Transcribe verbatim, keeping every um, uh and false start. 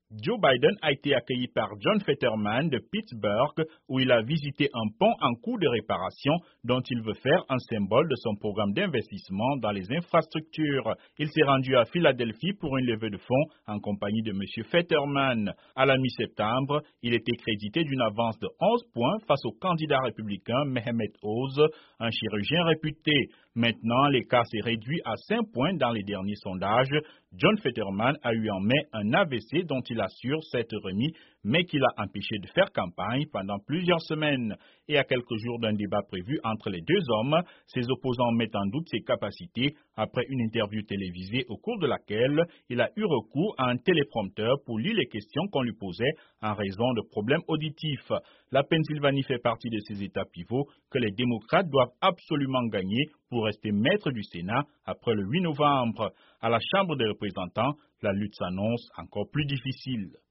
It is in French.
Joe Biden a été accueilli par John Fetterman de Pittsburgh où il a visité un pont en cours de réparation dont il veut faire un symbole de son programme d'investissement dans les infrastructures. Il s'est rendu à Philadelphie pour une levée de fonds en compagnie de M. Fetterman. À la mi-septembre, il était crédité d'une avance de onze points face au candidat républicain Mehmet Oz, un chirurgien réputé. Maintenant, l'écart s'est réduit à cinq points dans les derniers sondages. John Fetterman a eu en mai un A V C dont il assure s'être remis, mais qui l'a empêché de faire campagne pendant plusieurs semaines. Et à quelques jours d'un débat prévu entre les deux hommes, ses opposants mettent en doute ses capacités après une interview télévisée au cours de laquelle il a eu recours à un téléprompteur pour lire les questions qu'on lui posait en raison de problèmes auditifs. La Pennsylvanie fait partie de ces États pivots que les démocrates doivent absolument gagner pour rester maître du Sénat après le huit novembre. À la Chambre des représentants, la lutte s'annonce encore plus difficile.